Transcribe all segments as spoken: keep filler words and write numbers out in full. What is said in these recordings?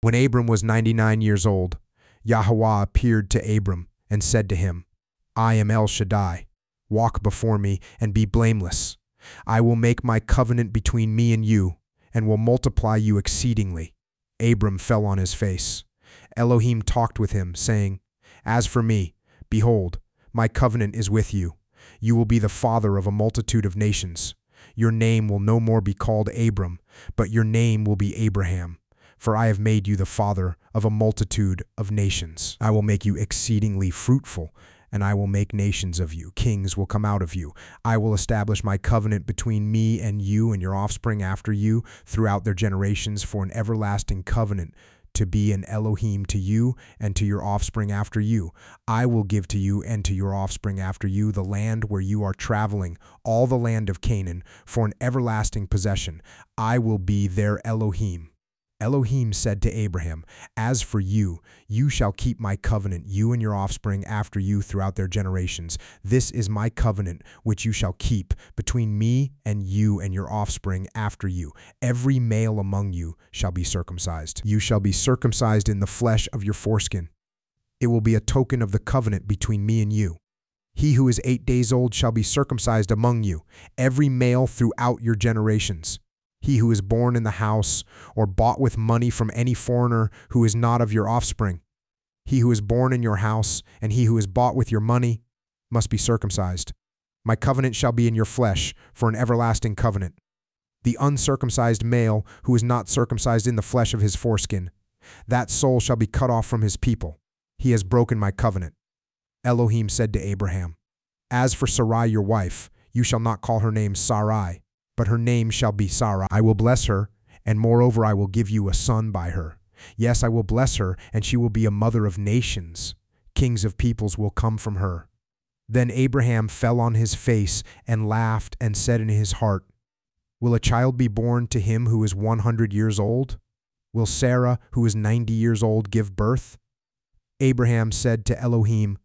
When Abram was ninety-nine years old, Yahweh appeared to Abram and said to him, I am El Shaddai. Walk before me and be blameless. I will make my covenant between me and you, and will multiply you exceedingly. Abram fell on his face. Elohim talked with him, saying, As for me, behold, my covenant is with you. You will be the father of a multitude of nations. Your name will no more be called Abram, but your name will be Abraham. For I have made you the father of a multitude of nations. I will make you exceedingly fruitful, and I will make nations of you. Kings will come out of you. I will establish my covenant between me and you and your offspring after you throughout their generations for an everlasting covenant, to be an Elohim to you and to your offspring after you. I will give to you and to your offspring after you the land where you are traveling, all the land of Canaan, for an everlasting possession. I will be their Elohim. Elohim said to Abraham, As for you, you shall keep my covenant, you and your offspring after you throughout their generations. This is my covenant which you shall keep between me and you and your offspring after you. Every male among you shall be circumcised. You shall be circumcised in the flesh of your foreskin. It will be a token of the covenant between me and you. He who is eight days old shall be circumcised among you, every male throughout your generations. He who is born in the house or bought with money from any foreigner who is not of your offspring. He who is born in your house and he who is bought with your money must be circumcised. My covenant shall be in your flesh for an everlasting covenant. The uncircumcised male who is not circumcised in the flesh of his foreskin, that soul shall be cut off from his people. He has broken my covenant. Elohim said to Abraham, As for Sarai your wife, you shall not call her name Sarai, but her name shall be Sarah. I will bless her, and moreover I will give you a son by her. Yes, I will bless her, and she will be a mother of nations. Kings of peoples will come from her. Then Abraham fell on his face and laughed and said in his heart, Will a child be born to him who is one hundred years old? Will Sarah, who is ninety years old, give birth? Abraham said to Elohim,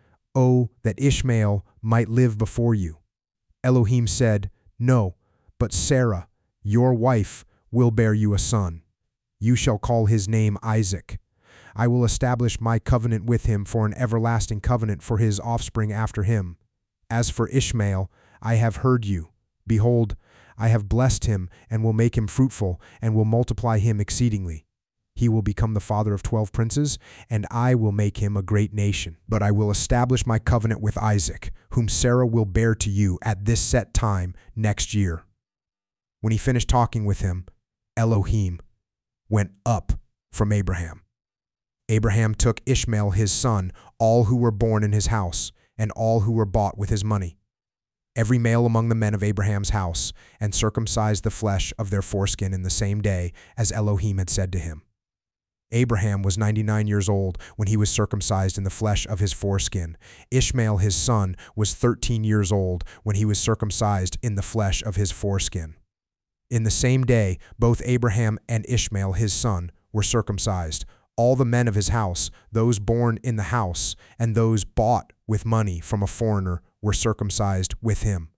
Oh, that Ishmael might live before you. Elohim said, No, but Sarah, your wife, will bear you a son. You shall call his name Isaac. I will establish my covenant with him for an everlasting covenant for his offspring after him. As for Ishmael, I have heard you. Behold, I have blessed him and will make him fruitful and will multiply him exceedingly. He will become the father of twelve princes, and I will make him a great nation. But I will establish my covenant with Isaac, whom Sarah will bear to you at this set time next year. When he finished talking with him, Elohim went up from Abraham. Abraham took Ishmael his son, all who were born in his house, and all who were bought with his money, every male among the men of Abraham's house, and circumcised the flesh of their foreskin in the same day as Elohim had said to him. Abraham was ninety-nine years old when he was circumcised in the flesh of his foreskin. Ishmael his son was thirteen years old when he was circumcised in the flesh of his foreskin. In the same day, both Abraham and Ishmael his son were circumcised. All the men of his house, those born in the house, and those bought with money from a foreigner, were circumcised with him.